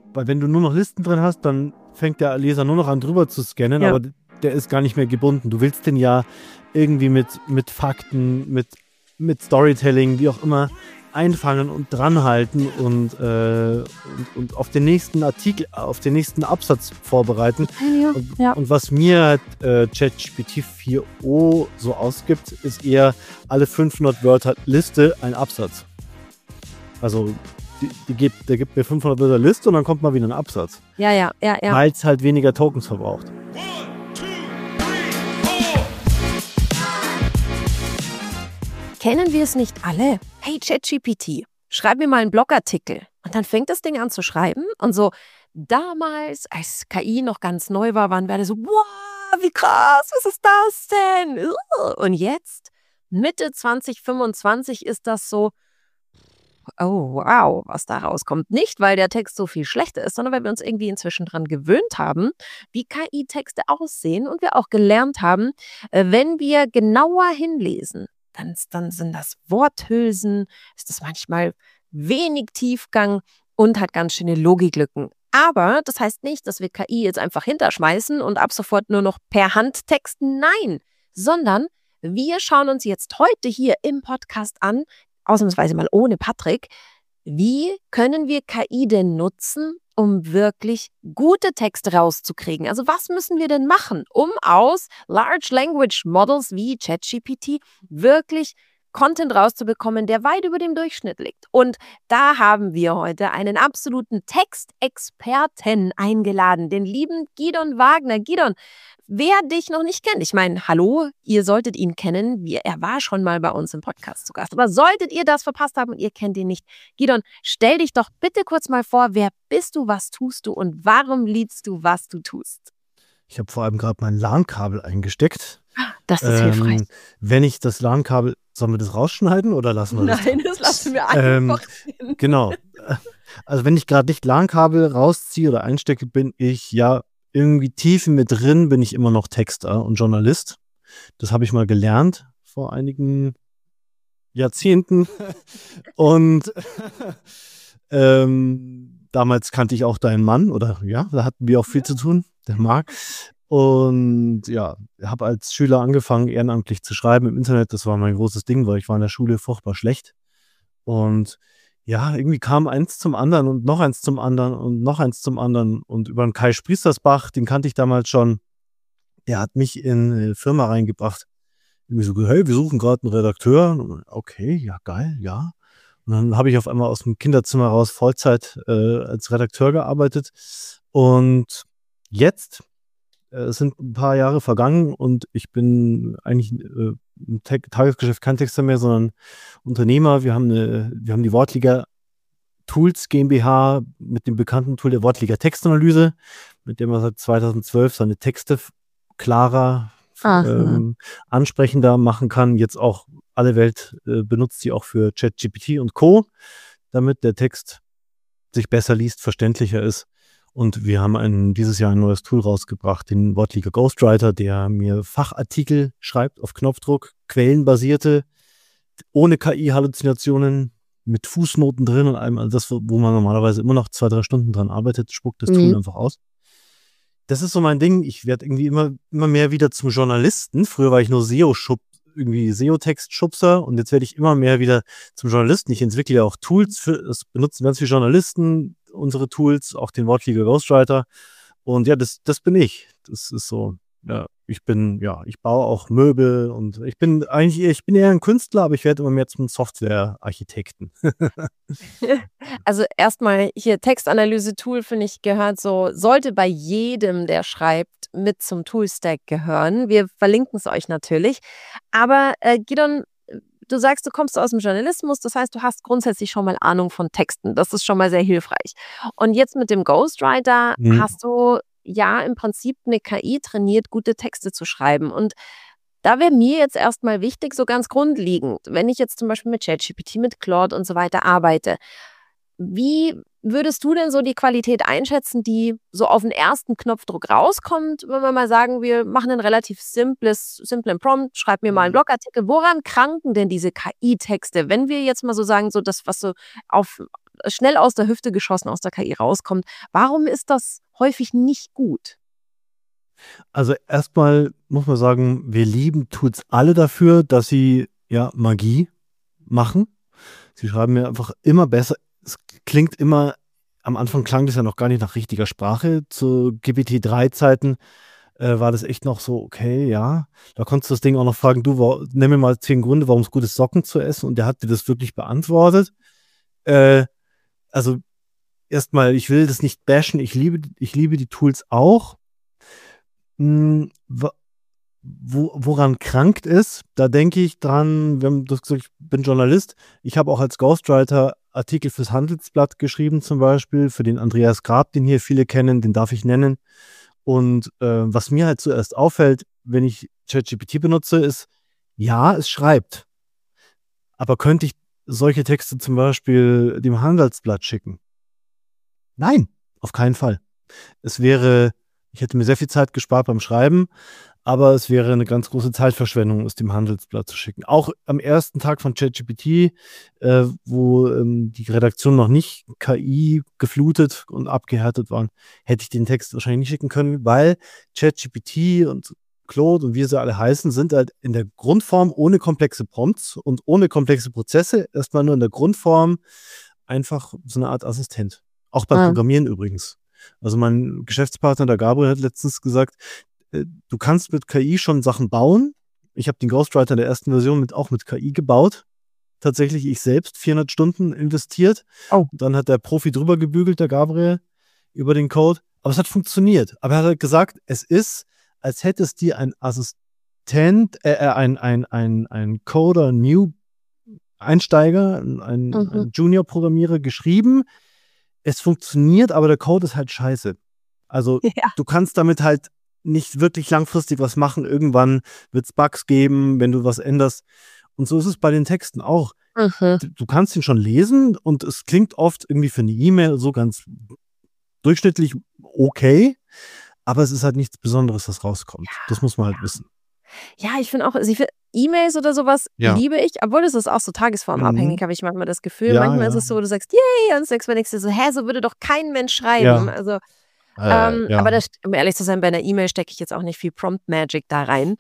Weil wenn du nur noch Listen drin hast, dann fängt der Leser nur noch an, drüber zu scannen, aber der ist gar nicht mehr gebunden. Du willst den ja irgendwie mit Fakten, mit Storytelling, wie auch immer, einfangen und dranhalten und auf den nächsten Artikel, auf den nächsten Absatz vorbereiten. Und was mir ChatGPT 4o so ausgibt, ist eher alle 500 Wörter Liste ein Absatz. Also der gibt mir 500 Wörter Liste und dann kommt mal wieder ein Absatz. Ja. Weil es halt weniger Tokens verbraucht. Kennen wir es nicht alle? Hey ChatGPT, schreib mir mal einen Blogartikel. Und dann fängt das Ding an zu schreiben und so damals, als KI noch ganz neu war, waren wir alle so, wow, wie krass, was ist das denn? Und jetzt, Mitte 2025 ist das so, oh wow, was da rauskommt. Nicht, weil der Text so viel schlechter ist, sondern weil wir uns irgendwie inzwischen dran gewöhnt haben, wie KI-Texte aussehen und wir auch gelernt haben, wenn wir genauer hinlesen, dann sind das Worthülsen, ist das manchmal wenig Tiefgang und hat ganz schöne Logiklücken. Aber das heißt nicht, dass wir KI jetzt einfach hinterschmeißen und ab sofort nur noch per Hand texten. Nein, sondern wir schauen uns jetzt heute hier im Podcast an, ausnahmsweise mal ohne Patrick, wie können wir KI denn nutzen, um wirklich gute Texte rauszukriegen? Also was müssen wir denn machen, um aus Large Language Models wie ChatGPT wirklich Content rauszubekommen, der weit über dem Durchschnitt liegt? Und da haben wir heute einen absoluten Textexperten eingeladen, den lieben Gidon Wagner. Gidon, wer dich noch nicht kennt, ich meine, hallo, ihr solltet ihn kennen, er war schon mal bei uns im Podcast zu Gast, aber solltet ihr das verpasst haben und ihr kennt ihn nicht, Gidon, stell dich doch bitte kurz mal vor, wer bist du, was tust du und warum liebst du, was du tust? Ich habe vor allem gerade mein LAN-Kabel eingesteckt. Das ist hilfreich. Wenn ich das LAN-Kabel, sollen wir das rausschneiden oder lassen wir das? Nein, das lassen wir einfach hin. Genau. Also wenn ich gerade nicht LAN-Kabel rausziehe oder einstecke, bin ich ja irgendwie tief in mir drin, bin ich immer noch Texter und Journalist. Das habe ich mal gelernt vor einigen Jahrzehnten. Und damals kannte ich auch deinen Mann, oder ja, da hatten wir auch viel zu tun, der Marc. Und ja, habe als Schüler angefangen, ehrenamtlich zu schreiben im Internet. Das war mein großes Ding, weil ich war in der Schule furchtbar schlecht. Und ja, irgendwie kam eins zum anderen und noch eins zum anderen und noch eins zum anderen. Und über den Kai Spriestersbach, den kannte ich damals schon, der hat mich in eine Firma reingebracht. Irgendwie so, hey, wir suchen gerade einen Redakteur. Okay, ja, geil, ja. Und dann habe ich auf einmal aus dem Kinderzimmer raus Vollzeit als Redakteur gearbeitet. Und jetzt es sind ein paar Jahre vergangen und ich bin eigentlich im Tagesgeschäft kein Texter mehr, sondern Unternehmer. Wir haben die Wortliga Tools GmbH mit dem bekannten Tool der Wortliga Textanalyse, mit dem man seit 2012 seine Texte klarer, ansprechender machen kann. Jetzt auch alle Welt benutzt sie auch für ChatGPT und Co., damit der Text sich besser liest, verständlicher ist. Und wir haben dieses Jahr ein neues Tool rausgebracht, den Wortliga Ghostwriter, der mir Fachartikel schreibt auf Knopfdruck, quellenbasierte, ohne KI-Halluzinationen, mit Fußnoten drin und allem, also das, wo man normalerweise immer noch 2-3 Stunden dran arbeitet, spuckt das Tool einfach aus. Das ist so mein Ding. Ich werde irgendwie immer mehr wieder zum Journalisten. Früher war ich nur SEO-Textschubser und jetzt werde ich immer mehr wieder zum Journalisten. Ich entwickle ja auch Tools, das benutzen ganz viele Journalisten, unsere Tools, auch den Wortliga Ghostwriter. Und ja, das bin ich. Das ist so, ja, ich baue auch Möbel und ich bin eher ein Künstler, aber ich werde immer mehr zum Software-Architekten. Also erstmal hier Textanalyse-Tool, finde ich, sollte bei jedem, der schreibt, mit zum Toolstack gehören. Wir verlinken es euch natürlich. Aber Gidon, du sagst, du kommst aus dem Journalismus, das heißt, du hast grundsätzlich schon mal Ahnung von Texten. Das ist schon mal sehr hilfreich. Und jetzt mit dem Ghostwriter hast du ja im Prinzip eine KI trainiert, gute Texte zu schreiben. Und da wäre mir jetzt erstmal wichtig, so ganz grundlegend, wenn ich jetzt zum Beispiel mit ChatGPT, mit Claude und so weiter arbeite, wie würdest du denn so die Qualität einschätzen, die so auf den ersten Knopfdruck rauskommt, wenn wir mal sagen, wir machen einen relativ simplen Prompt, schreib mir mal einen Blogartikel. Woran kranken denn diese KI-Texte? Wenn wir jetzt mal so sagen, so das, was so schnell aus der Hüfte geschossen aus der KI rauskommt. Warum ist das häufig nicht gut? Also erstmal muss man sagen, wir lieben Tools alle dafür, dass sie ja Magie machen. Sie schreiben mir einfach immer besser. Es klingt immer, am Anfang klang das ja noch gar nicht nach richtiger Sprache. Zu GPT-3-Zeiten war das echt noch so, okay, ja. Da konntest du das Ding auch noch fragen, du, nenn mir mal 10 Gründe, warum es gut ist, Socken zu essen. Und der hat dir das wirklich beantwortet. Also erstmal, ich will das nicht bashen, ich liebe die Tools auch. Woran krankt ist, da denke ich dran, wir haben das gesagt, ich bin Journalist, ich habe auch als Ghostwriter Artikel fürs Handelsblatt geschrieben zum Beispiel, für den Andreas Grab, den hier viele kennen, den darf ich nennen. Und was mir halt zuerst auffällt, wenn ich ChatGPT benutze, ist, ja, es schreibt. Aber könnte ich solche Texte zum Beispiel dem Handelsblatt schicken? Nein, auf keinen Fall. Ich hätte mir sehr viel Zeit gespart beim Schreiben, aber es wäre eine ganz große Zeitverschwendung, es dem Handelsblatt zu schicken. Auch am ersten Tag von ChatGPT, wo die Redaktion noch nicht KI geflutet und abgehärtet waren, hätte ich den Text wahrscheinlich nicht schicken können, weil ChatGPT und Claude und wie sie alle heißen, sind halt in der Grundform ohne komplexe Prompts und ohne komplexe Prozesse, erstmal nur in der Grundform einfach so eine Art Assistent. Auch beim Programmieren übrigens. Also mein Geschäftspartner, der Gabriel, hat letztens gesagt, du kannst mit KI schon Sachen bauen. Ich habe den Ghostwriter der ersten Version auch mit KI gebaut. Tatsächlich ich selbst 400 Stunden investiert. Oh. Dann hat der Profi drüber gebügelt, der Gabriel, über den Code. Aber es hat funktioniert. Aber er hat halt gesagt, es ist, als hätte es dir ein Assistent, ein Coder, ein New Einsteiger, ein Junior-Programmierer geschrieben. Es funktioniert, aber der Code ist halt scheiße. Also du kannst damit halt nicht wirklich langfristig was machen. Irgendwann wird es Bugs geben, wenn du was änderst. Und so ist es bei den Texten auch. Du kannst ihn schon lesen und es klingt oft irgendwie für eine E-Mail so ganz durchschnittlich okay, aber es ist halt nichts Besonderes, was rauskommt. Das muss man halt wissen. Ja, ich finde auch, E-Mails oder sowas liebe ich, obwohl es ist auch so tagesformabhängig, habe ich manchmal das Gefühl. Manchmal ist es so, du sagst, yay, und sagst beim nächsten so, so würde doch kein Mensch schreiben. Ja. Also, aber das, um ehrlich zu sein, bei einer E-Mail stecke ich jetzt auch nicht viel Prompt Magic da rein.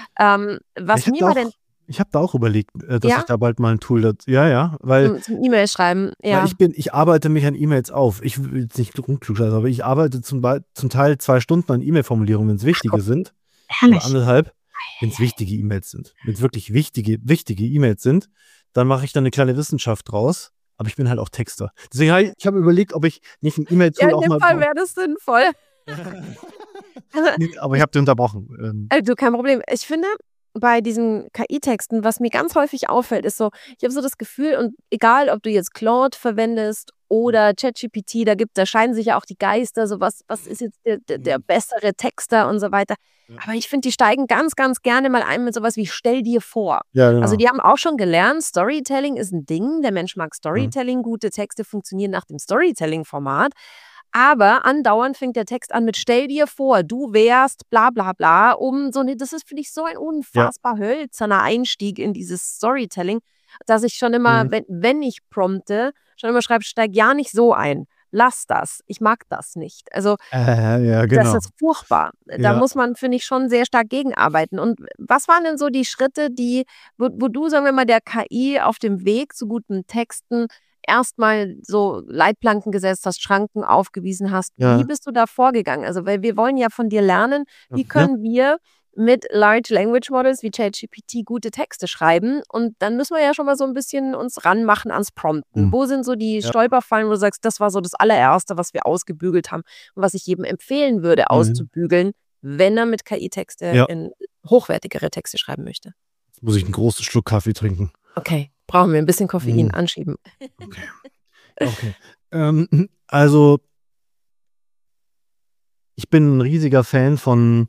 Ich habe da auch überlegt, dass ich da bald mal ein Tool dazu, weil zum E-Mail schreiben, weil ich arbeite mich an E-Mails auf. Ich will jetzt nicht klugscheißen, aber ich arbeite zum Teil 2 Stunden an E-Mail-Formulierungen, wenn es wichtige sind. Herrlich. Oder 1,5. Wenn es wichtige E-Mails sind. Wenn es wirklich wichtige E-Mails sind, dann mache ich da eine kleine Wissenschaft draus. Aber ich bin halt auch Texter. Deswegen ich habe überlegt, ob ich nicht ein E-Mail-Tool auch mal... in dem Fall wäre das sinnvoll. Aber ich habe dich unterbrochen. Du, kein Problem. Ich finde, bei diesen KI-Texten, was mir ganz häufig auffällt, ist so, ich habe so das Gefühl, und egal, ob du jetzt Claude verwendest oder ChatGPT, da scheiden sich ja auch die Geister, so was ist jetzt der bessere Texter und so weiter. Aber ich finde, die steigen ganz, ganz gerne mal ein mit sowas wie stell dir vor. Ja, genau. Also die haben auch schon gelernt, Storytelling ist ein Ding, der Mensch mag Storytelling, gute Texte funktionieren nach dem Storytelling-Format. Aber andauernd fängt der Text an mit stell dir vor, du wärst bla bla bla, das ist, finde ich, so ein unfassbar hölzerner Einstieg in dieses Storytelling, dass ich schon immer, wenn ich prompte, schon immer schreibe, steig ja nicht so ein. Lass das. Ich mag das nicht. Also, genau. das ist furchtbar. Da muss man, finde ich, schon sehr stark gegenarbeiten. Und was waren denn so die Schritte, wo du, sagen wir mal, der KI auf dem Weg zu guten Texten erstmal so Leitplanken gesetzt hast, Schranken aufgewiesen hast? Wie bist du da vorgegangen? Also, weil wir wollen ja von dir lernen, wie können wir mit Large Language Models wie ChatGPT gute Texte schreiben, und dann müssen wir ja schon mal so ein bisschen uns ranmachen ans Prompten. Wo sind so die Stolperfallen, wo du sagst, das war so das allererste, was wir ausgebügelt haben und was ich jedem empfehlen würde, auszubügeln, wenn er mit KI-Texte in hochwertigere Texte schreiben möchte? Jetzt muss ich einen großen Schluck Kaffee trinken. Okay, brauchen wir ein bisschen Koffein anschieben. Okay. Also ich bin ein riesiger Fan von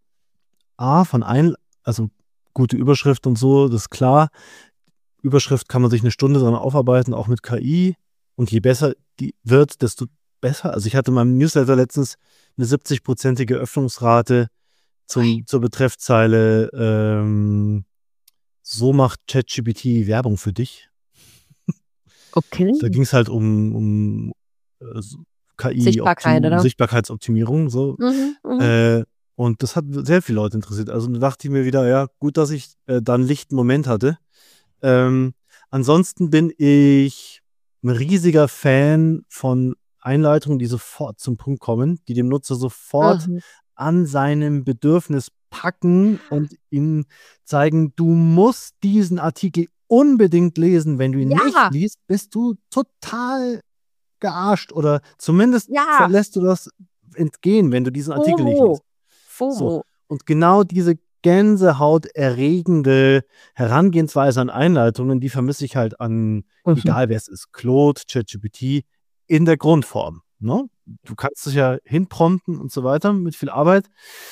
also gute Überschrift und so, das ist klar. Überschrift kann man sich 1 Stunde dran aufarbeiten, auch mit KI. Und je besser die wird, desto besser. Also ich hatte in meinem Newsletter letztens eine 70-prozentige Öffnungsrate zur Betreffzeile so macht ChatGPT Werbung für dich. Okay. Da ging es halt um Sichtbarkeit, oder? Sichtbarkeitsoptimierung. So. Und das hat sehr viele Leute interessiert. Also da dachte ich mir wieder, ja, gut, dass ich da einen lichten Moment hatte. Ansonsten bin ich ein riesiger Fan von Einleitungen, die sofort zum Punkt kommen, die dem Nutzer sofort an seinem Bedürfnis packen und ihm zeigen, du musst diesen Artikel unbedingt lesen. Wenn du ihn nicht liest, bist du total gearscht oder zumindest verlässt du das entgehen, wenn du diesen Artikel nicht liest. So. Und genau diese gänsehaut-erregende Herangehensweise an Einleitungen, die vermisse ich halt an, egal wer es ist, Claude, ChatGPT, in der Grundform. Ne? Du kannst dich ja hinprompten und so weiter mit viel Arbeit.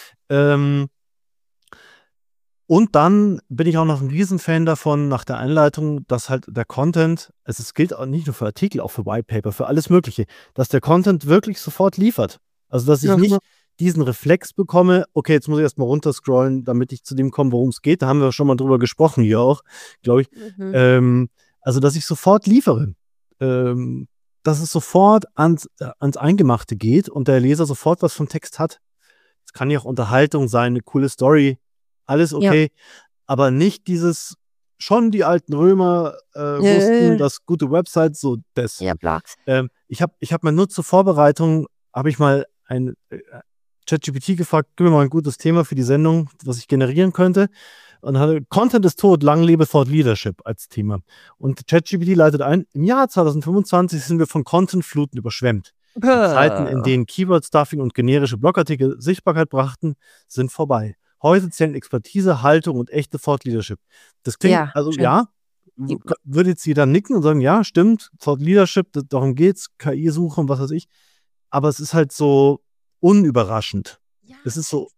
Und dann bin ich auch noch ein Riesenfan davon, nach der Einleitung, dass halt der Content, es gilt auch nicht nur für Artikel, auch für Whitepaper, für alles Mögliche, dass der Content wirklich sofort liefert. Also, dass ich nicht diesen Reflex bekomme, okay, jetzt muss ich erstmal runterscrollen, damit ich zu dem komme, worum es geht. Da haben wir schon mal drüber gesprochen hier auch, glaube ich. Also, dass ich sofort liefere. Dass es sofort ans Eingemachte geht und der Leser sofort was vom Text hat. Es kann ja auch Unterhaltung sein, eine coole Story, alles okay, aber nicht dieses, schon die alten Römer wussten, dass gute Websites so das. Ja, bla. Ich hab mal nur zur Vorbereitung, habe ich mal ein ChatGPT gefragt, gib mir mal ein gutes Thema für die Sendung, was ich generieren könnte. Und hatte Content ist tot, lang lebe Thought Leadership als Thema. Und ChatGPT leitet ein, im Jahr 2025 sind wir von Content-Fluten überschwemmt. Die Zeiten, in denen Keyword-Stuffing und generische Blogartikel Sichtbarkeit brachten, sind vorbei. Heute zählen Expertise, Haltung und echte Thought Leadership. Das klingt, würde jetzt jeder nicken und sagen, ja, stimmt, Thought Leadership, darum geht's, KI-Suche und was weiß ich. Aber es ist halt so unüberraschend. Ja. Es ist so,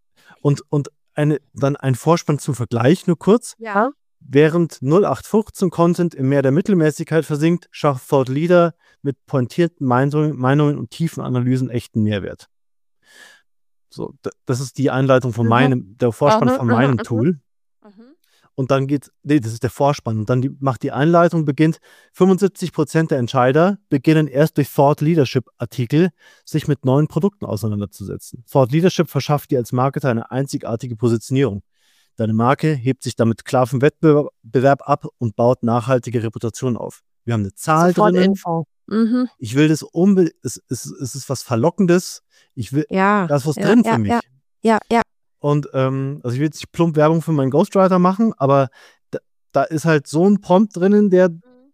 dann ein Vorspann zum Vergleich, nur kurz. Ja. Während 0815 Content im Meer der Mittelmäßigkeit versinkt, schafft Thought Leader mit pointierten Meinungen und tiefen Analysen echten Mehrwert. So, das ist die Einleitung von der Vorspann von meinem Tool. Und dann das ist der Vorspann. Und dann macht die Einleitung, beginnt, 75% der Entscheider beginnen erst durch Thought Leadership Artikel, sich mit neuen Produkten auseinanderzusetzen. Thought Leadership verschafft dir als Marketer eine einzigartige Positionierung. Deine Marke hebt sich damit klar vom Wettbewerb ab und baut nachhaltige Reputation auf. Wir haben eine Zahl drin. Ich will das unbedingt, es ist was Verlockendes. Ich will, da ist was drin für mich. Ja. Und also ich will jetzt nicht plump Werbung für meinen Ghostwriter machen, aber da ist halt so ein Prompt drinnen, der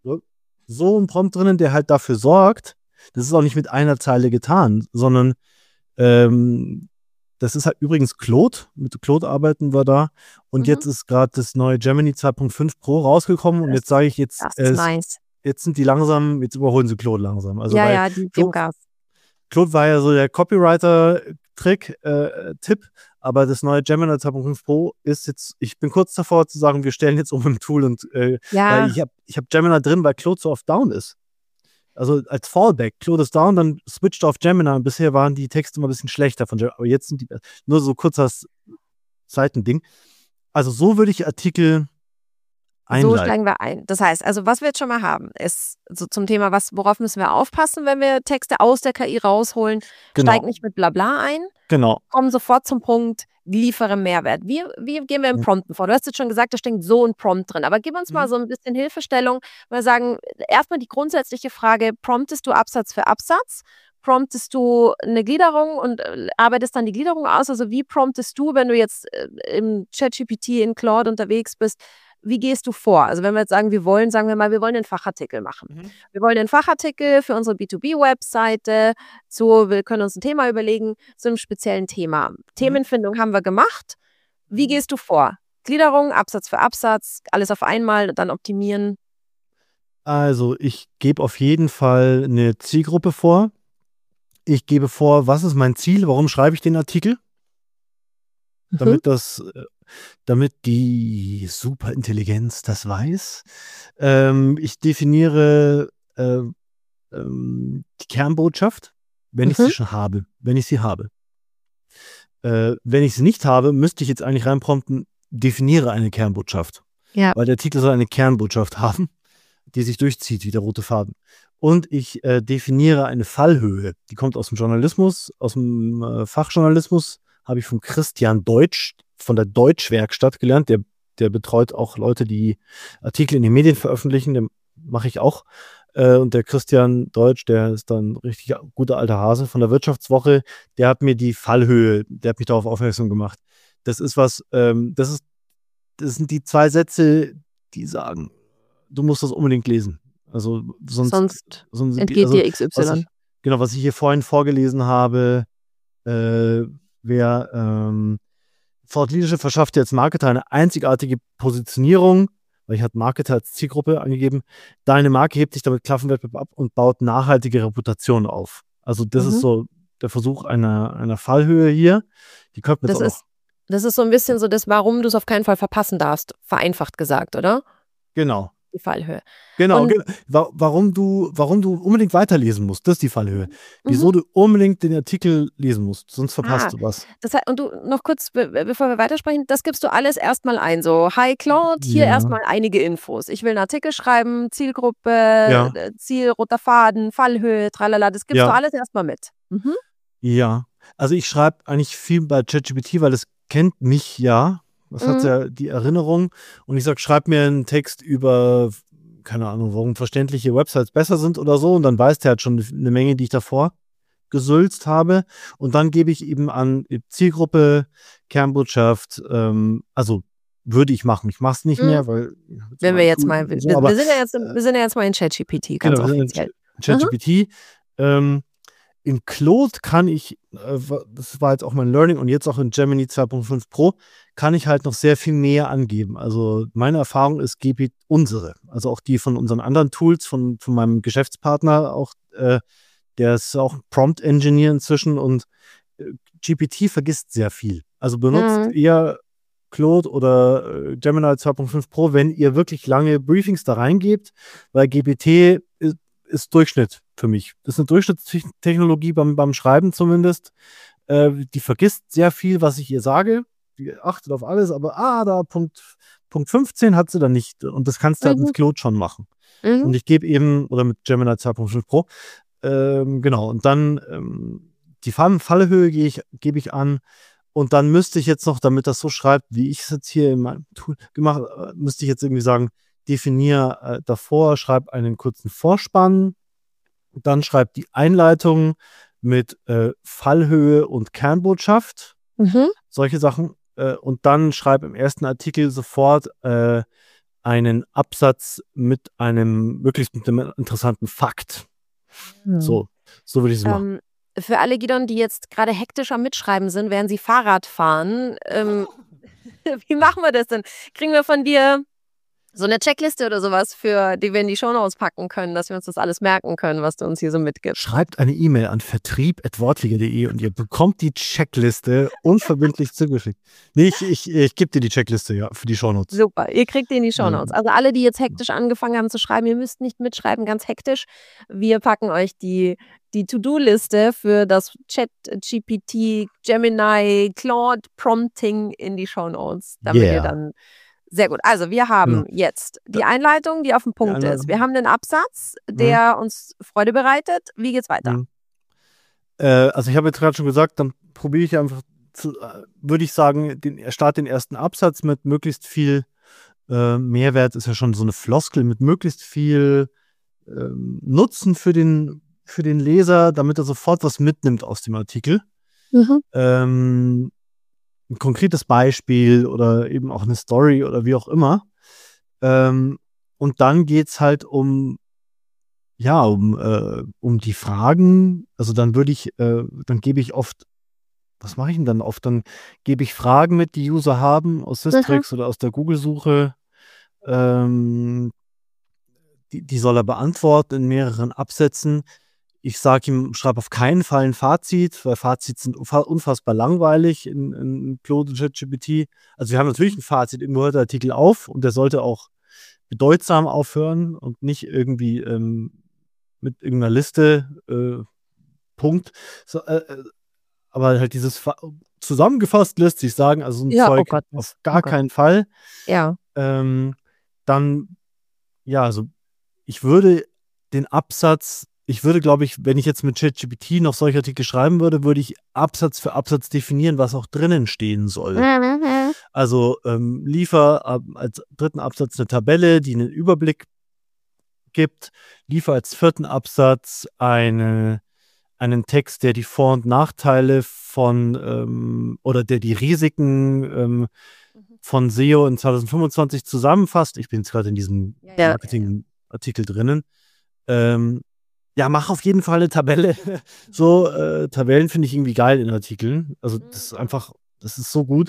halt dafür sorgt, das ist auch nicht mit einer Zeile getan, sondern das ist halt übrigens Claude, mit Claude arbeiten wir da und jetzt ist gerade das neue Gemini 2.5 Pro rausgekommen und jetzt sage ich jetzt, nice. Jetzt sind die langsam, jetzt überholen sie Claude langsam. Also die geben Gas. Claude war ja so der Copywriter-Tipp, aber das neue Gemini 2.5 Pro ist jetzt, ich bin kurz davor zu sagen, wir stellen jetzt um im Tool und weil ich hab Gemini drin, weil Claude so oft down ist. Also als Fallback, Claude ist down, dann switcht auf Gemini und bisher waren die Texte immer ein bisschen schlechter von Gemini, aber jetzt sind die nur so kurzer Seitending. Also so würde ich Artikel einleiten. So steigen wir ein. Das heißt, also was wir jetzt schon mal haben, ist so zum Thema, worauf müssen wir aufpassen, wenn wir Texte aus der KI rausholen. Genau. Steig nicht mit Blabla ein. Genau. Komm sofort zum Punkt, liefere Mehrwert. Wie gehen wir im Prompten vor? Du hast jetzt schon gesagt, da steckt so ein Prompt drin. Aber gib uns mal so ein bisschen Hilfestellung. Wir sagen, erstmal die grundsätzliche Frage, promptest du Absatz für Absatz? Promptest du eine Gliederung und arbeitest dann die Gliederung aus? Also wie promptest du, wenn du jetzt im ChatGPT, in Claude unterwegs bist, wie gehst du vor? Also wenn wir jetzt sagen, wir wollen einen Fachartikel machen. Wir wollen einen Fachartikel für unsere B2B-Webseite, wir können uns ein Thema überlegen zu einem speziellen Thema. Themenfindung haben wir gemacht. Wie gehst du vor? Gliederung, Absatz für Absatz, alles auf einmal, dann optimieren? Also ich gebe auf jeden Fall eine Zielgruppe vor. Ich gebe vor, was ist mein Ziel, warum schreibe ich den Artikel? Damit die Superintelligenz das weiß. Ich definiere die Kernbotschaft, wenn ich sie schon habe. Wenn ich sie habe. Wenn ich sie nicht habe, müsste ich jetzt eigentlich reinprompten, definiere eine Kernbotschaft. Ja. Weil der Titel soll eine Kernbotschaft haben. die sich durchzieht wie der rote Faden. Und ich definiere eine Fallhöhe. Die kommt aus dem Journalismus, aus dem Fachjournalismus. Habe ich von Christian Deutsch, von der Deutschwerkstatt gelernt. Der betreut auch Leute, die Artikel in den Medien veröffentlichen. Den mache ich auch. Und der Christian Deutsch, der ist dann richtig guter alter Hase von der Wirtschaftswoche. Der hat mir die Fallhöhe, der hat mich darauf aufmerksam gemacht. Das ist was, das sind die 2 Sätze, die sagen, du musst das unbedingt lesen. Also sonst entgeht dir XY. Was ich hier vorhin vorgelesen habe, Thought Leadership verschafft jetzt Marketer eine einzigartige Positionierung, weil ich hatte Marketer als Zielgruppe angegeben. Deine Marke hebt sich damit klaffen Wettbewerb ab und baut nachhaltige Reputation auf. Also das ist so der Versuch einer Fallhöhe hier. Die könnte man Das ist so ein bisschen so das, warum du es auf keinen Fall verpassen darfst, vereinfacht gesagt, oder? Genau. Die Fallhöhe. Genau. Warum du unbedingt weiterlesen musst, das ist die Fallhöhe. Wieso du unbedingt den Artikel lesen musst, sonst verpasst du was. Das heißt, und du noch kurz, bevor wir weitersprechen, das gibst du alles erstmal ein. So, hi Claude, hier erstmal einige Infos. Ich will einen Artikel schreiben, Zielgruppe, Ziel, roter Faden, Fallhöhe, tralala, das gibst du alles erstmal mit. Ja, also ich schreibe eigentlich viel bei ChatGPT, weil es kennt mich ja. Das hat ja die Erinnerung. Und ich sage, schreib mir einen Text über, keine Ahnung, warum verständliche Websites besser sind oder so. Und dann weiß der halt schon eine Menge, die ich davor gesülzt habe. Und dann gebe ich eben an Zielgruppe, Kernbotschaft, also würde ich machen. Ich mache es nicht mehr, weil... Wenn wir jetzt mal... wir sind ja jetzt mal in ChatGPT, ganz offiziell. ChatGPT. In Claude kann ich, das war jetzt auch mein Learning und jetzt auch in Gemini 2.5 Pro, kann ich halt noch sehr viel mehr angeben. Also meine Erfahrung ist unsere, also auch die von unseren anderen Tools, von meinem Geschäftspartner auch, der ist auch Prompt Engineer inzwischen und GPT vergisst sehr viel. Also benutzt eher Claude oder Gemini 2.5 Pro, wenn ihr wirklich lange Briefings da reingebt, weil GPT ist Durchschnitt für mich. Das ist eine Durchschnittstechnologie beim Schreiben zumindest. Die vergisst sehr viel, was ich ihr sage. Die achtet auf alles, aber da Punkt 15 hat sie dann nicht. Und das kannst du halt mit Claude schon machen. Und ich gebe eben, oder mit Gemini 2.5 Pro, genau. Und dann die Fallhöhe gebe ich an. Und dann müsste ich jetzt noch, damit das so schreibt, wie ich es jetzt hier in meinem Tool gemacht habe, müsste ich jetzt irgendwie sagen, definiere davor, schreib einen kurzen Vorspann, dann schreib die Einleitung mit Fallhöhe und Kernbotschaft, solche Sachen. Und dann schreib im ersten Artikel sofort einen Absatz mit einem interessanten Fakt. So würde ich es machen. Für alle, Gidon, die jetzt gerade hektisch am Mitschreiben sind, während sie Fahrrad fahren, wie machen wir das denn? Kriegen wir von dir so eine Checkliste oder sowas, die wir in die Shownotes packen können, dass wir uns das alles merken können, was du uns hier so mitgibst? Schreibt eine E-Mail an vertrieb@wortliga.de und ihr bekommt die Checkliste unverbindlich zugeschickt. Nee, ich gebe dir die Checkliste, ja, für die Shownotes. Super, ihr kriegt die in die Shownotes. Also alle, die jetzt hektisch angefangen haben zu schreiben, ihr müsst nicht mitschreiben, ganz hektisch. Wir packen euch die To-Do-Liste für das ChatGPT, Gemini, Claude Prompting in die Shownotes, damit ihr dann... Sehr gut. Also wir haben jetzt die Einleitung, die auf dem Punkt ist. Wir haben den Absatz, der uns Freude bereitet. Wie geht's weiter? Also ich habe jetzt gerade schon gesagt, dann probiere ich einfach, würde ich sagen, starte den ersten Absatz mit möglichst viel Mehrwert, ist ja schon so eine Floskel, mit möglichst viel Nutzen für den Leser, damit er sofort was mitnimmt aus dem Artikel. Ein konkretes Beispiel oder eben auch eine Story oder wie auch immer. Und dann geht es halt um die Fragen. Also dann dann gebe ich oft, was mache ich denn dann oft? Dann gebe ich Fragen mit, die User haben aus Systrix oder aus der Google-Suche. Die soll er beantworten in mehreren Absätzen. Ich sage ihm, schreib auf keinen Fall ein Fazit, weil Fazits sind unfassbar langweilig in Claude und ChatGPT. Also wir haben natürlich ein Fazit, irgendwo hört der Artikel auf und der sollte auch bedeutsam aufhören und nicht irgendwie mit irgendeiner Liste, Punkt. So, aber halt dieses zusammengefasst lässt sich sagen, also so ein Zeug auf gar keinen Fall. Ja. Dann, so ich würde den Absatz, glaube ich, wenn ich jetzt mit ChatGPT noch solche Artikel schreiben würde, würde ich Absatz für Absatz definieren, was auch drinnen stehen soll. Also liefer als dritten Absatz eine Tabelle, die einen Überblick gibt, liefer als vierten Absatz einen Text, der die Vor- und Nachteile von oder der die Risiken von SEO in 2025 zusammenfasst. Ich bin jetzt gerade in diesem Marketingartikel drinnen. Mach auf jeden Fall eine Tabelle. So, Tabellen finde ich irgendwie geil in Artikeln. Also das ist einfach, das ist so gut.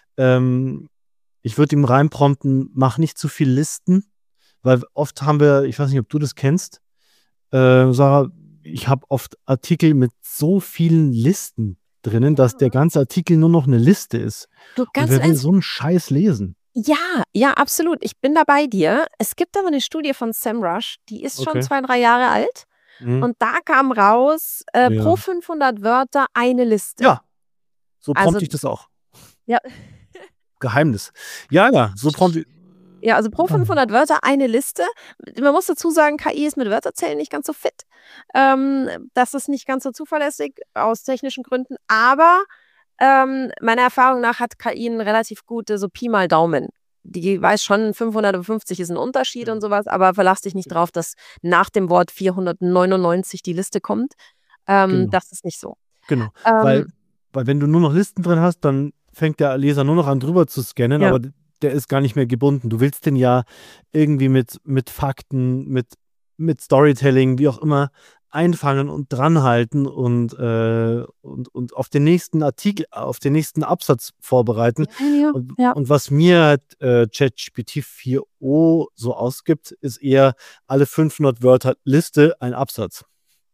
Ich würde ihm reinprompten, mach nicht zu viel Listen, weil oft haben wir, ich weiß nicht, ob du das kennst, Sarah, ich habe oft Artikel mit so vielen Listen drinnen, dass der ganze Artikel nur noch eine Liste ist. Du, Und wer will so einen Scheiß lesen? Ja, absolut. Ich bin da bei dir. Es gibt aber eine Studie von SEMrush, die ist schon 2, 3 Jahre alt. Und da kam raus, pro 500 Wörter eine Liste. Ja, so prompte ich das auch. Ja. Geheimnis. Ja, so prompte ich. Ja, also pro 500 Wörter eine Liste. Man muss dazu sagen, KI ist mit Wörterzählen nicht ganz so fit. Das ist nicht ganz so zuverlässig aus technischen Gründen. Aber meiner Erfahrung nach hat KI eine relativ gute, so Pi mal Daumen. Die weiß schon, 550 ist ein Unterschied und sowas, aber verlass dich nicht drauf, dass nach dem Wort 499 die Liste kommt. Das ist nicht so. Genau, weil wenn du nur noch Listen drin hast, dann fängt der Leser nur noch an, drüber zu scannen, aber der ist gar nicht mehr gebunden. Du willst den ja irgendwie mit Fakten, mit Storytelling, wie auch immer, einfangen und dranhalten und auf den nächsten Artikel, auf den nächsten Absatz vorbereiten. Und was mir ChatGPT 4o so ausgibt, ist eher alle 500 Wörter Liste ein Absatz.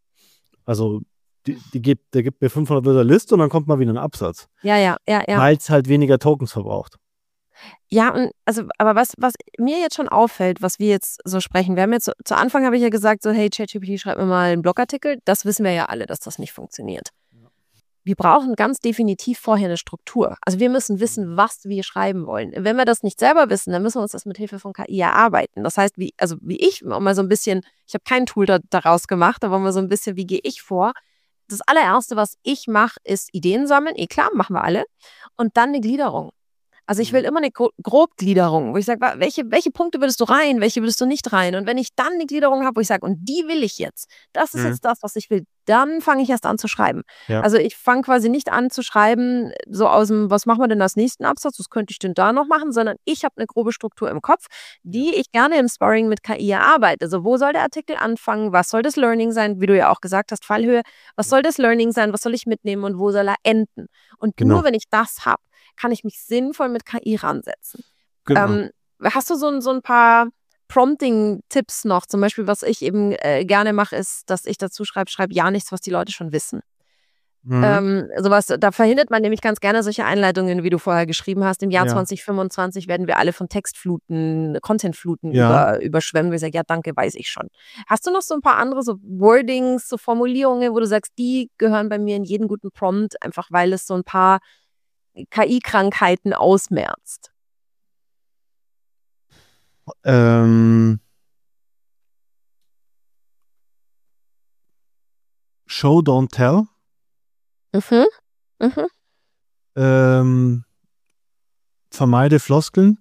Also der gibt mir 500 Wörter Liste und dann kommt mal wieder ein Absatz. Ja. Weil es halt weniger Tokens verbraucht. Ja, und aber was mir jetzt schon auffällt, was wir jetzt so sprechen, wir haben jetzt zu Anfang habe ich ja gesagt, so, hey, ChatGPT, schreib mir mal einen Blogartikel. Das wissen wir ja alle, dass das nicht funktioniert. Wir brauchen ganz definitiv vorher eine Struktur. Also wir müssen wissen, was wir schreiben wollen. Wenn wir das nicht selber wissen, dann müssen wir uns das mit Hilfe von KI erarbeiten. Das heißt, wie ich mal so ein bisschen, ich habe kein Tool daraus gemacht, aber mal so ein bisschen, wie gehe ich vor? Das allererste, was ich mache, ist Ideen sammeln. Klar, machen wir alle. Und dann eine Gliederung. Also ich will immer eine Grobgliederung, wo ich sage, welche Punkte würdest du rein, welche würdest du nicht rein? Und wenn ich dann eine Gliederung habe, wo ich sage, und die will ich jetzt, das ist jetzt das, was ich will, dann fange ich erst an zu schreiben. Ja. Also ich fange quasi nicht an zu schreiben, so aus dem, was machen wir denn als nächsten Absatz, was könnte ich denn da noch machen, sondern ich habe eine grobe Struktur im Kopf, die ich gerne im Sparring mit KI erarbeite. Also wo soll der Artikel anfangen, was soll das Learning sein, wie du ja auch gesagt hast, Fallhöhe, was soll das Learning sein, was soll ich mitnehmen und wo soll er enden? Und nur wenn ich das habe, kann ich mich sinnvoll mit KI ransetzen. Genau. Hast du so ein paar Prompting-Tipps noch? Zum Beispiel, was ich eben gerne mache, ist, dass ich dazu schreibe ja nichts, was die Leute schon wissen. Sowas, da verhindert man nämlich ganz gerne solche Einleitungen, wie du vorher geschrieben hast. Im Jahr 2025 werden wir alle von Textfluten, Contentfluten überschwemmen. Wir sagen, ja, danke, weiß ich schon. Hast du noch so ein paar andere so Wordings, so Formulierungen, wo du sagst, die gehören bei mir in jeden guten Prompt, einfach weil es so ein paar KI-Krankheiten ausmerzt? Show, don't tell. Vermeide Floskeln.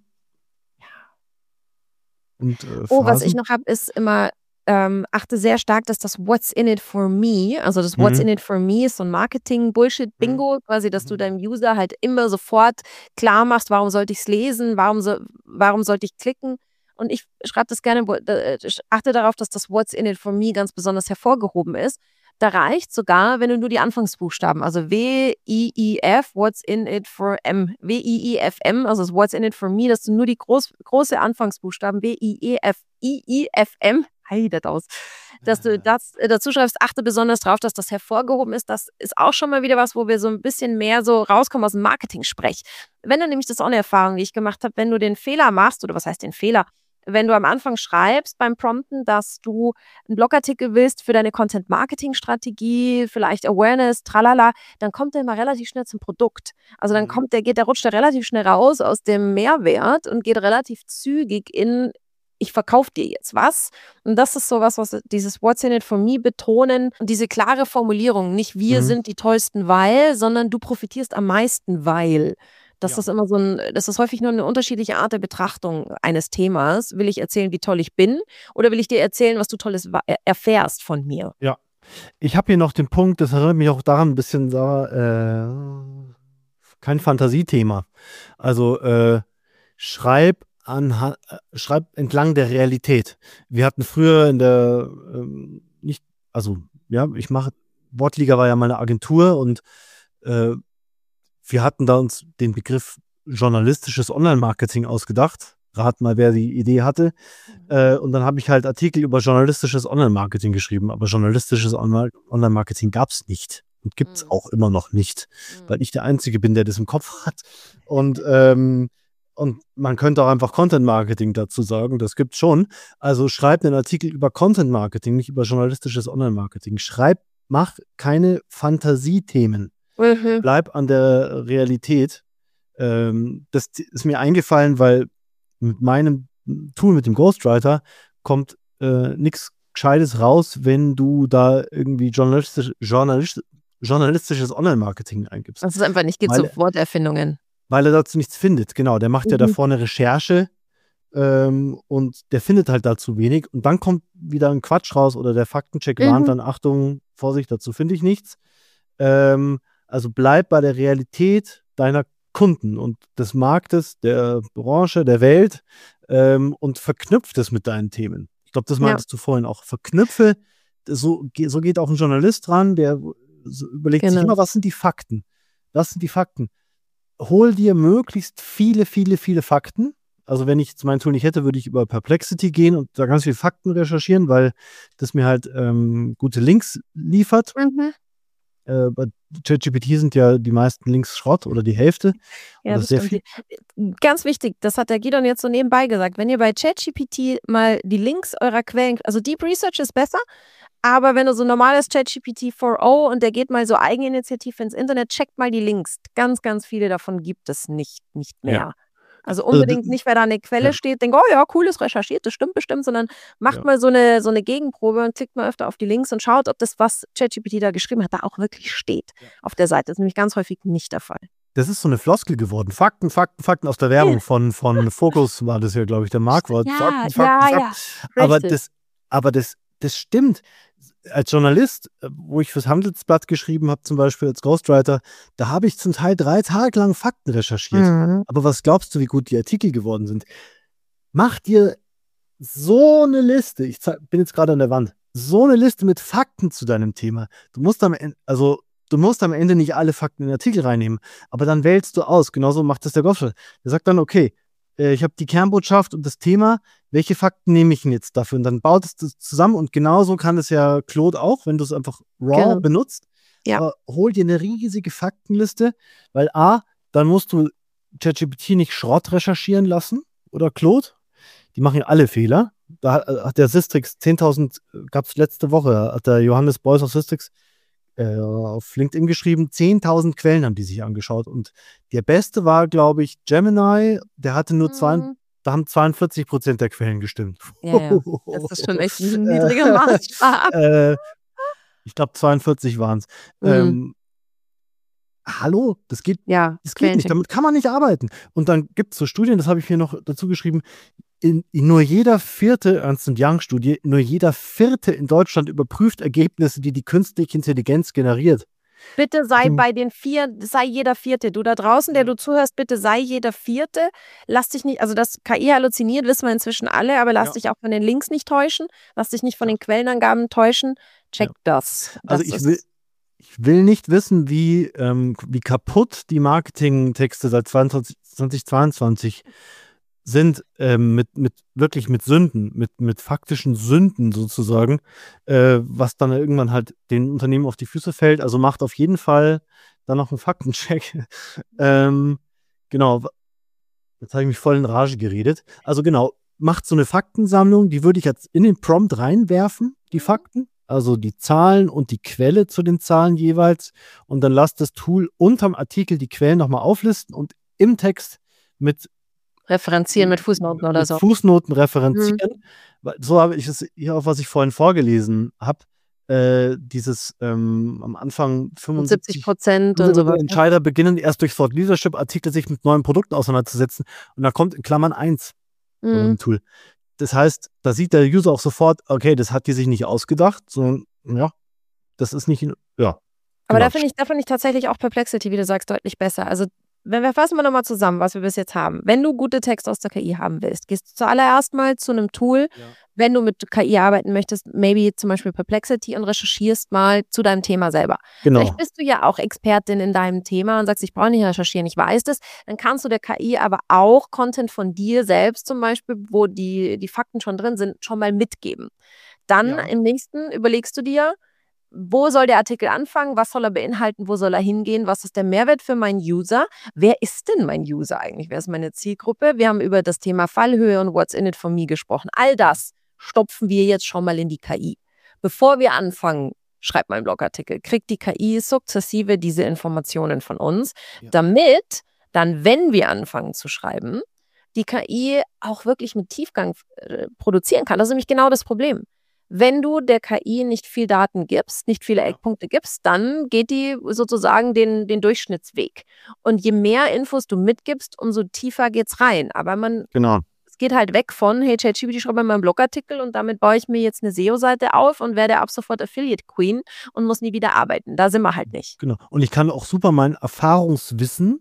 Und, was ich noch habe, ist immer, achte sehr stark, dass das What's in it for me, also das What's in it for me ist so ein Marketing-Bullshit-Bingo, quasi, dass du deinem User halt immer sofort klar machst, warum sollte ich es lesen, warum sollte ich klicken. Und ich schreibe das gerne, achte darauf, dass das What's in it for me ganz besonders hervorgehoben ist. Da reicht sogar, wenn du nur die Anfangsbuchstaben, also W-I-I-F, What's in it for M, W-I-I-F-M, also das What's in it for me, dass du nur die große Anfangsbuchstaben W-I-E-F-I-I-F-M, heidet aus, dass du das dazu schreibst, achte besonders drauf, dass das hervorgehoben ist. Das ist auch schon mal wieder was, wo wir so ein bisschen mehr so rauskommen aus dem Marketing-Sprech. Wenn du nämlich, das ist auch eine Erfahrung, die ich gemacht habe, wenn du den Fehler machst, oder was heißt den Fehler, wenn du am Anfang schreibst beim Prompten, dass du einen Blogartikel willst für deine Content-Marketing-Strategie, vielleicht Awareness, tralala, dann kommt der immer relativ schnell zum Produkt. Also dann rutscht der relativ schnell raus aus dem Mehrwert und geht relativ zügig in ich verkaufe dir jetzt was. Und das ist sowas, was dieses What's in it for me betonen und diese klare Formulierung, nicht wir sind die tollsten, weil, sondern du profitierst am meisten, weil. Das ist immer das ist häufig nur eine unterschiedliche Art der Betrachtung eines Themas. Will ich erzählen, wie toll ich bin, oder will ich dir erzählen, was du Tolles erfährst von mir? Ja. Ich habe hier noch den Punkt, das erinnert mich auch daran ein bisschen, Sarah, kein Fantasiethema. Also schreib entlang der Realität. Wir hatten früher in der, Wortliga war ja mal eine Agentur und wir hatten da uns den Begriff journalistisches Online-Marketing ausgedacht. Rat mal, wer die Idee hatte. Und dann habe ich halt Artikel über journalistisches Online-Marketing geschrieben. Aber journalistisches Online-Marketing gab es nicht. Und gibt es auch immer noch nicht. Weil ich der Einzige bin, der das im Kopf hat. Und man könnte auch einfach Content-Marketing dazu sagen. Das gibt's schon. Also schreib einen Artikel über Content-Marketing, nicht über journalistisches Online-Marketing. Mach keine Fantasiethemen. Bleib an der Realität. Das ist mir eingefallen, weil mit meinem Tool, mit dem Ghostwriter, kommt nichts Gescheites raus, wenn du da irgendwie journalistisches Online-Marketing eingibst. Das ist einfach nicht, geht so Worterfindungen. Weil er dazu nichts findet, genau. Der macht ja davor eine Recherche und der findet halt dazu wenig. Und dann kommt wieder ein Quatsch raus oder der Faktencheck warnt dann, Achtung, Vorsicht, dazu finde ich nichts. Also bleib bei der Realität deiner Kunden und des Marktes, der Branche, der Welt und verknüpft es mit deinen Themen. Ich glaube, das meintest du vorhin auch. Verknüpfe, so geht auch ein Journalist dran, der überlegt sich immer, was sind die Fakten? Was sind die Fakten? Hol dir möglichst viele Fakten. Also wenn ich jetzt mein Tool nicht hätte, würde ich über Perplexity gehen und da ganz viele Fakten recherchieren, weil das mir halt gute Links liefert. Bei ChatGPT sind ja die meisten Links Schrott oder die Hälfte. Ja, das ist sehr viel. Ganz wichtig, das hat der Gidon jetzt so nebenbei gesagt. Wenn ihr bei ChatGPT mal die Links eurer Quellen, also Deep Research ist besser, aber wenn du so normales ChatGPT 4.0 und der geht mal so eigeninitiativ ins Internet, checkt mal die Links. Ganz, ganz viele davon gibt es nicht mehr. Ja. Also unbedingt nicht, weil da eine Quelle steht, denkt, oh ja, cool, ist recherchiert, das stimmt bestimmt, sondern macht mal so eine Gegenprobe und klickt mal öfter auf die Links und schaut, ob das, was ChatGPT da geschrieben hat, da auch wirklich steht auf der Seite. Das ist nämlich ganz häufig nicht der Fall. Das ist so eine Floskel geworden. Fakten aus der Werbung von Focus war das ja, glaube ich, der Marktwort. Fakten. Aber das stimmt. Als Journalist, wo ich fürs Handelsblatt geschrieben habe, zum Beispiel als Ghostwriter, da habe ich zum Teil 3 Tage lang Fakten recherchiert. Aber was glaubst du, wie gut die Artikel geworden sind? Mach dir so eine Liste, ich bin jetzt gerade an der Wand, so eine Liste mit Fakten zu deinem Thema. Du musst am Ende nicht alle Fakten in den Artikel reinnehmen, aber dann wählst du aus. Genauso macht das der Ghostwriter. Der sagt dann, okay, ich habe die Kernbotschaft und das Thema, welche Fakten nehme ich denn jetzt dafür? Und dann baut es das zusammen und genauso kann es ja Claude auch, wenn du es einfach raw benutzt. Ja. Aber hol dir eine riesige Faktenliste, weil dann musst du ChatGPT nicht Schrott recherchieren lassen oder Claude. Die machen ja alle Fehler. Da hat der Sistrix 10.000, gab es letzte Woche, hat der Johannes Beuys auf Sistrix auf LinkedIn geschrieben, 10.000 Quellen haben die sich angeschaut und der beste war, glaube ich, Gemini, der hatte nur da haben 42% der Quellen gestimmt. Ja. Das ist schon echt ein niedriger Maßstab. Ich glaube 42 waren es. Hallo, das geht nicht, damit kann man nicht arbeiten. Und dann gibt es so Studien, das habe ich hier noch dazu geschrieben, nur jeder vierte Ernst & Young-Studie, nur jeder vierte in Deutschland überprüft Ergebnisse, die künstliche Intelligenz generiert. Bitte sei jeder Vierte. Du da draußen, der du zuhörst, bitte sei jeder Vierte. Lass dich nicht, also dass KI halluziniert, wissen wir inzwischen alle, aber lass dich auch von den Links nicht täuschen. Lass dich nicht von den Quellenangaben täuschen. Check das. Also ich will nicht wissen, wie kaputt die Marketingtexte seit 2022 sind wirklich mit Sünden, mit faktischen Sünden sozusagen, was dann irgendwann halt den Unternehmen auf die Füße fällt. Also macht auf jeden Fall dann noch einen Faktencheck. Genau, jetzt habe ich mich voll in Rage geredet. Also genau, macht so eine Faktensammlung, die würde ich jetzt in den Prompt reinwerfen, die Fakten, also die Zahlen und die Quelle zu den Zahlen jeweils und dann lasst das Tool unterm Artikel die Quellen nochmal auflisten und im Text mit Referenzieren mit Fußnoten oder mit so. Fußnoten referenzieren. So habe ich es hier auch, was ich vorhin vorgelesen habe, dieses am Anfang 70% und sowas. Entscheider beginnen erst durch Thought Leadership Artikel sich mit neuen Produkten auseinanderzusetzen und da kommt in Klammern 1 von dem Tool. Das heißt, da sieht der User auch sofort, okay, das hat die sich nicht ausgedacht, sondern ja, das ist nicht, ja. Aber genau. da finde ich tatsächlich auch Perplexity, wie du sagst, deutlich besser. Also fassen wir nochmal zusammen, was wir bis jetzt haben. Wenn du gute Texte aus der KI haben willst, gehst du zuallererst mal zu einem Tool, wenn du mit KI arbeiten möchtest, maybe zum Beispiel Perplexity und recherchierst mal zu deinem Thema selber. Genau. Vielleicht bist du ja auch Expertin in deinem Thema und sagst, ich brauche nicht recherchieren, ich weiß das. Dann kannst du der KI aber auch Content von dir selbst zum Beispiel, wo die Fakten schon drin sind, schon mal mitgeben. Dann im nächsten überlegst du dir, wo soll der Artikel anfangen? Was soll er beinhalten? Wo soll er hingehen? Was ist der Mehrwert für meinen User? Wer ist denn mein User eigentlich? Wer ist meine Zielgruppe? Wir haben über das Thema Fallhöhe und What's in it for me gesprochen. All das stopfen wir jetzt schon mal in die KI. Bevor wir anfangen, schreibt mal einen Blogartikel, kriegt die KI sukzessive diese Informationen von uns, damit dann, wenn wir anfangen zu schreiben, die KI auch wirklich mit Tiefgang produzieren kann. Das ist nämlich genau das Problem. Wenn du der KI nicht viel Daten gibst, nicht viele Eckpunkte gibst, dann geht die sozusagen den Durchschnittsweg. Und je mehr Infos du mitgibst, umso tiefer geht's rein. Aber es geht halt weg von, hey ChatGPT, schreib mal einen Blogartikel und damit baue ich mir jetzt eine SEO-Seite auf und werde ab sofort Affiliate Queen und muss nie wieder arbeiten. Da sind wir halt nicht. Genau. Und ich kann auch super mein Erfahrungswissen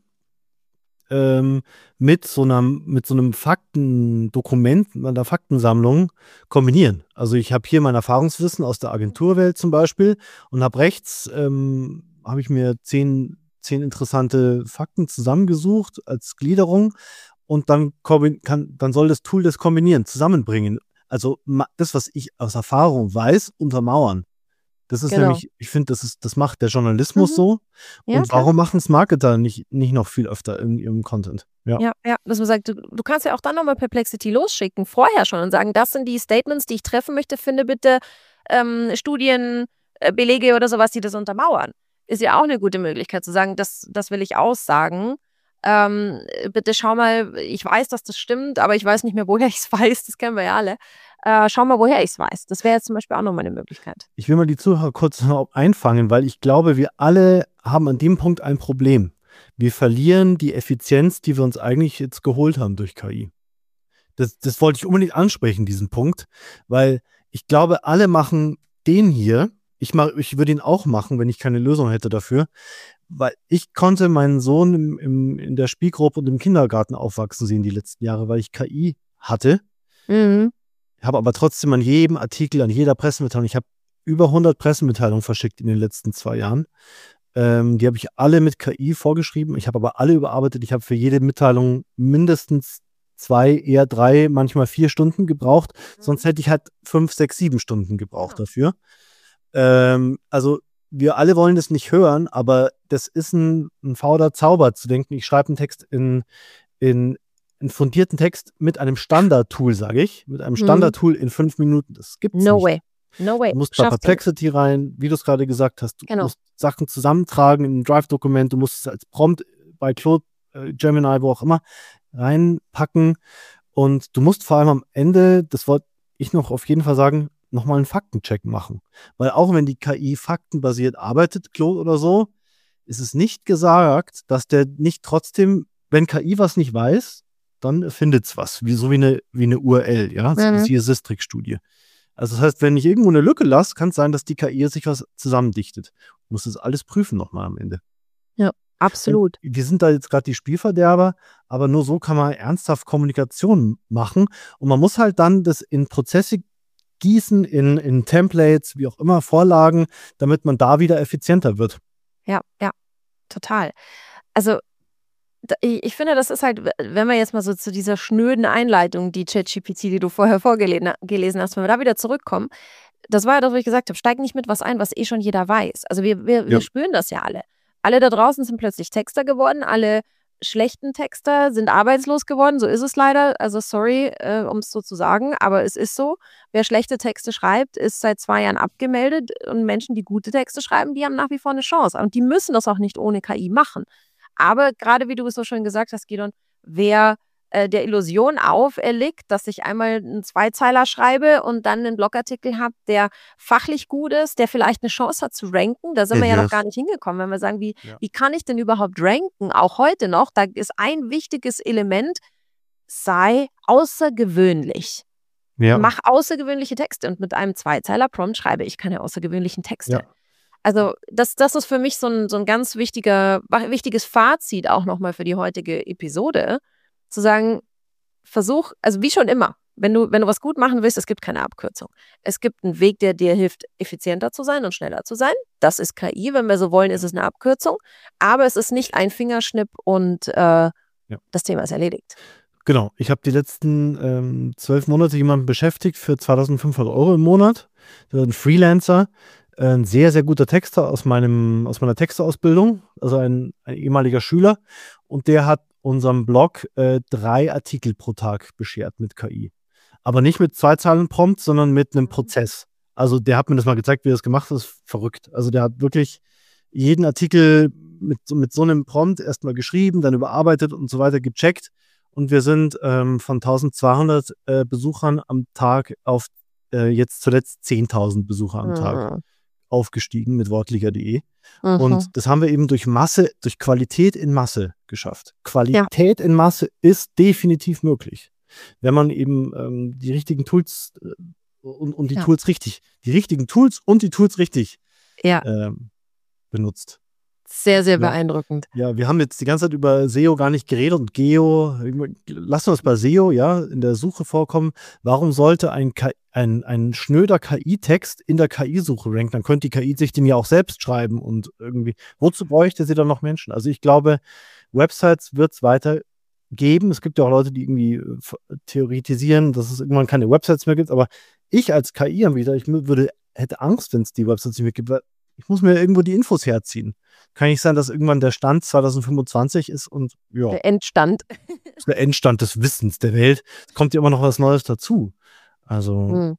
mit so einem Faktendokument, einer Faktensammlung kombinieren. Also ich habe hier mein Erfahrungswissen aus der Agenturwelt zum Beispiel und habe rechts, habe ich mir 10 interessante Fakten zusammengesucht als Gliederung und dann soll das Tool das kombinieren, zusammenbringen. Also das, was ich aus Erfahrung weiß, untermauern. Das ist nämlich, ich finde, das macht der Journalismus so. Ja, und warum machen es Marketer nicht noch viel öfter in ihrem Content? Ja, dass man sagt, du kannst ja auch dann nochmal Perplexity losschicken, vorher schon und sagen, das sind die Statements, die ich treffen möchte, finde bitte Studien, Belege oder sowas, die das untermauern. Ist ja auch eine gute Möglichkeit zu sagen, das will ich aussagen. Bitte schau mal, ich weiß, dass das stimmt, aber ich weiß nicht mehr, woher ich es weiß, das kennen wir ja alle. Schau mal, woher ich es weiß. Das wäre jetzt zum Beispiel auch nochmal eine Möglichkeit. Ich will mal die Zuhörer kurz noch einfangen, weil ich glaube, wir alle haben an dem Punkt ein Problem. Wir verlieren die Effizienz, die wir uns eigentlich jetzt geholt haben durch KI. Das wollte ich unbedingt ansprechen, diesen Punkt, weil ich glaube, alle machen den hier. Ich würde ihn auch machen, wenn ich keine Lösung hätte dafür, weil ich konnte meinen Sohn in der Spielgruppe und im Kindergarten aufwachsen sehen die letzten Jahre, weil ich KI hatte. Ich habe aber trotzdem an jedem Artikel, an jeder Pressemitteilung, ich habe über 100 Pressemitteilungen verschickt in den letzten 2 Jahren. Die habe ich alle mit KI vorgeschrieben. Ich habe aber alle überarbeitet. Ich habe für jede Mitteilung mindestens 2, eher 3, manchmal 4 Stunden gebraucht. Sonst hätte ich halt 5, 6, 7 Stunden gebraucht dafür. Also wir alle wollen das nicht hören, aber das ist ein fauler Zauber zu denken, ich schreibe einen Text einen fundierten Text mit einem Standard-Tool, sage ich, mit einem Standard-Tool in 5 Minuten. Das gibt's nicht. No way. Du musst bei Perplexity rein, wie du es gerade gesagt hast. Du musst Sachen zusammentragen in ein Drive-Dokument, du musst es als Prompt bei Claude, Gemini, wo auch immer, reinpacken. Und du musst vor allem am Ende, das wollte ich noch auf jeden Fall sagen, nochmal einen Faktencheck machen. Weil auch wenn die KI faktenbasiert arbeitet, Claude oder so, ist es nicht gesagt, dass der nicht trotzdem, wenn KI was nicht weiß, dann findet es was, so wie eine URL, ja, das ist die Sistrix-Studie. Also das heißt, wenn ich irgendwo eine Lücke lasse, kann es sein, dass die KI sich was zusammendichtet. Du musst das alles prüfen nochmal am Ende. Ja, absolut. Und wir sind da jetzt gerade die Spielverderber, aber nur so kann man ernsthaft Kommunikation machen. Und man muss halt dann das in Prozesse gießen, in Templates, wie auch immer, Vorlagen, damit man da wieder effizienter wird. Ja, total. Also ich finde, das ist halt, wenn wir jetzt mal so zu dieser schnöden Einleitung, die ChatGPT, die du vorher vorgelesen hast, wenn wir da wieder zurückkommen, das war ja das, wo ich gesagt habe, steig nicht mit was ein, was eh schon jeder weiß. Also wir spüren das ja alle. Alle da draußen sind plötzlich Texter geworden, alle schlechten Texter sind arbeitslos geworden, so ist es leider. Also sorry, um es so zu sagen, aber es ist so. Wer schlechte Texte schreibt, ist seit 2 Jahren abgemeldet und Menschen, die gute Texte schreiben, die haben nach wie vor eine Chance. Und die müssen das auch nicht ohne KI machen. Aber gerade wie du es so schön gesagt hast, Gidon, wer der Illusion auferlegt, dass ich einmal einen Zweizeiler schreibe und dann einen Blogartikel habe, der fachlich gut ist, der vielleicht eine Chance hat zu ranken. Da sind wir ja noch gar nicht hingekommen, wenn wir sagen, wie kann ich denn überhaupt ranken, auch heute noch. Da ist ein wichtiges Element, sei außergewöhnlich. Ja. Mach außergewöhnliche Texte und mit einem Zweizeiler-Prompt schreibe ich keine außergewöhnlichen Texte. Ja. Also das ist für mich so ein ganz wichtiges Fazit auch nochmal für die heutige Episode, zu sagen, versuch, also wie schon immer, wenn du was gut machen willst, es gibt keine Abkürzung. Es gibt einen Weg, der dir hilft, effizienter zu sein und schneller zu sein. Das ist KI, wenn wir so wollen, ist es eine Abkürzung. Aber es ist nicht ein Fingerschnipp und das Thema ist erledigt. Genau, ich habe die letzten 12 Monate jemanden beschäftigt für 2.500 € im Monat. Das ist ein Freelancer, ein sehr, sehr guter Texter aus meiner Texterausbildung, also ein ehemaliger Schüler. Und der hat unserem Blog 3 Artikel pro Tag beschert mit KI. Aber nicht mit Zweizeilen-Prompt, sondern mit einem Prozess. Also der hat mir das mal gezeigt, wie er das gemacht hat. Das ist verrückt. Also der hat wirklich jeden Artikel mit so einem Prompt erstmal geschrieben, dann überarbeitet und so weiter gecheckt. Und wir sind von 1.200 Besuchern am Tag auf jetzt zuletzt 10.000 Besucher am Tag aufgestiegen mit wortliga.de. Und das haben wir eben durch Qualität in Masse geschafft. Qualität in Masse ist definitiv möglich, wenn man eben die richtigen Tools und die Tools richtig, die richtigen Tools und die Tools richtig benutzt. Sehr, sehr beeindruckend. Ja, wir haben jetzt die ganze Zeit über SEO gar nicht geredet und Geo. Lassen wir es bei SEO, in der Suche vorkommen. Warum sollte ein schnöder KI-Text in der KI-Suche ranken? Dann könnte die KI sich den ja auch selbst schreiben und irgendwie, wozu bräuchte sie dann noch Menschen? Also ich glaube, Websites wird es weiter geben. Es gibt ja auch Leute, die irgendwie theoretisieren, dass es irgendwann keine Websites mehr gibt. Aber ich als KI-Anbieter, hätte Angst, wenn es die Websites nicht mehr gibt, weil ich muss mir irgendwo die Infos herziehen. Kann nicht sein, dass irgendwann der Stand 2025 ist und der Endstand. Der Endstand des Wissens der Welt. Es kommt ja immer noch was Neues dazu. Also,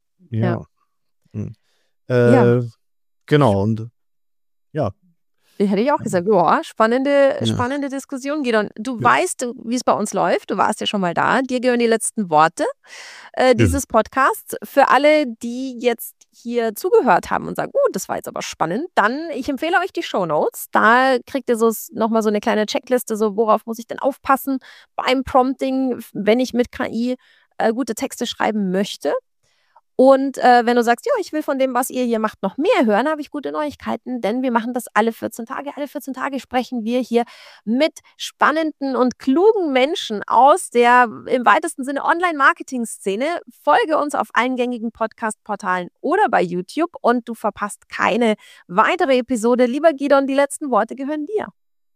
genau. Und Hätte ich auch gesagt, spannende Diskussion, Gidon. Du weißt, wie es bei uns läuft. Du warst ja schon mal da. Dir gehören die letzten Worte dieses Podcasts. Für alle, die jetzt hier zugehört haben und sagen, das war jetzt aber spannend, dann, ich empfehle euch die Shownotes. Da kriegt ihr nochmal so eine kleine Checkliste, so worauf muss ich denn aufpassen beim Prompting, wenn ich mit KI gute Texte schreiben möchte. Und wenn du sagst, ich will von dem, was ihr hier macht, noch mehr hören, habe ich gute Neuigkeiten, denn wir machen das alle 14 Tage. Alle 14 Tage sprechen wir hier mit spannenden und klugen Menschen aus der im weitesten Sinne Online-Marketing-Szene. Folge uns auf allen gängigen Podcast-Portalen oder bei YouTube und du verpasst keine weitere Episode. Lieber Gidon, die letzten Worte gehören dir.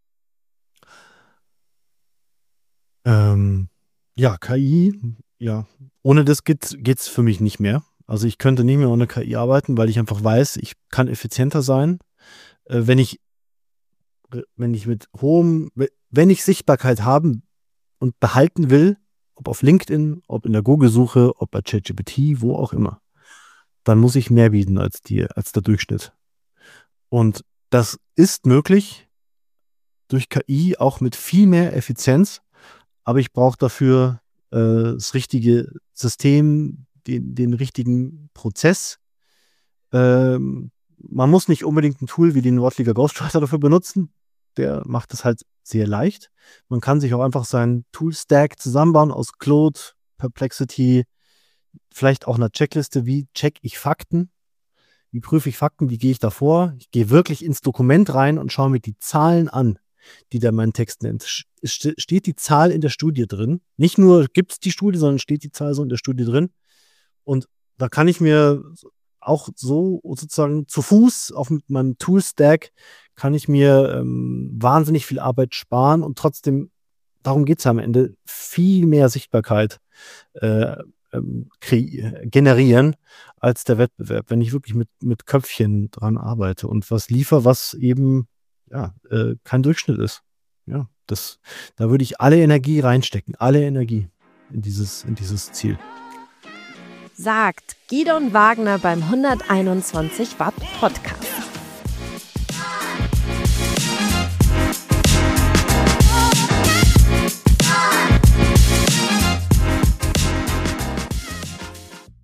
KI, ohne das geht's für mich nicht mehr. Also ich könnte nicht mehr ohne KI arbeiten, weil ich einfach weiß, ich kann effizienter sein, wenn ich Sichtbarkeit haben und behalten will, ob auf LinkedIn, ob in der Google-Suche, ob bei ChatGPT, wo auch immer, dann muss ich mehr bieten als der Durchschnitt. Und das ist möglich durch KI auch mit viel mehr Effizienz, aber ich brauche dafür das richtige System, den richtigen Prozess. Man muss nicht unbedingt ein Tool wie den Wortliga Ghostwriter dafür benutzen. Der macht es halt sehr leicht. Man kann sich auch einfach seinen Tool-Stack zusammenbauen aus Claude, Perplexity, vielleicht auch einer Checkliste. Wie check ich Fakten? Wie prüfe ich Fakten? Wie gehe ich davor? Ich gehe wirklich ins Dokument rein und schaue mir die Zahlen an, die da mein Text nennt. Steht die Zahl in der Studie drin? Nicht nur gibt es die Studie, sondern steht die Zahl so in der Studie drin. Und da kann ich mir auch so sozusagen zu Fuß auf meinem Tool-Stack kann ich mir wahnsinnig viel Arbeit sparen und trotzdem, darum geht es ja am Ende, viel mehr Sichtbarkeit generieren als der Wettbewerb, wenn ich wirklich mit Köpfchen dran arbeite und was liefere, was eben kein Durchschnitt ist. Ja, da würde ich alle Energie reinstecken, alle Energie in dieses Ziel. Sagt Gidon Wagner beim 121 Watt Podcast.